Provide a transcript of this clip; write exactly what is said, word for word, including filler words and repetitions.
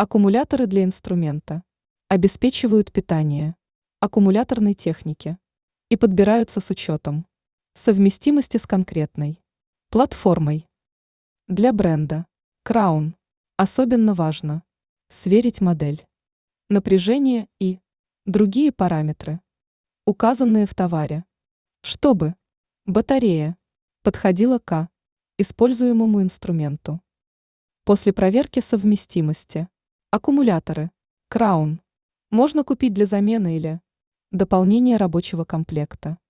Аккумуляторы для инструмента обеспечивают питание аккумуляторной техники и подбираются с учетом совместимости с конкретной платформой. Для бренда Краун особенно важно сверить модель, напряжение и другие параметры, указанные в товаре, чтобы батарея подходила к используемому инструменту. После проверки совместимости аккумуляторы Краун можно купить для замены или дополнения рабочего комплекта.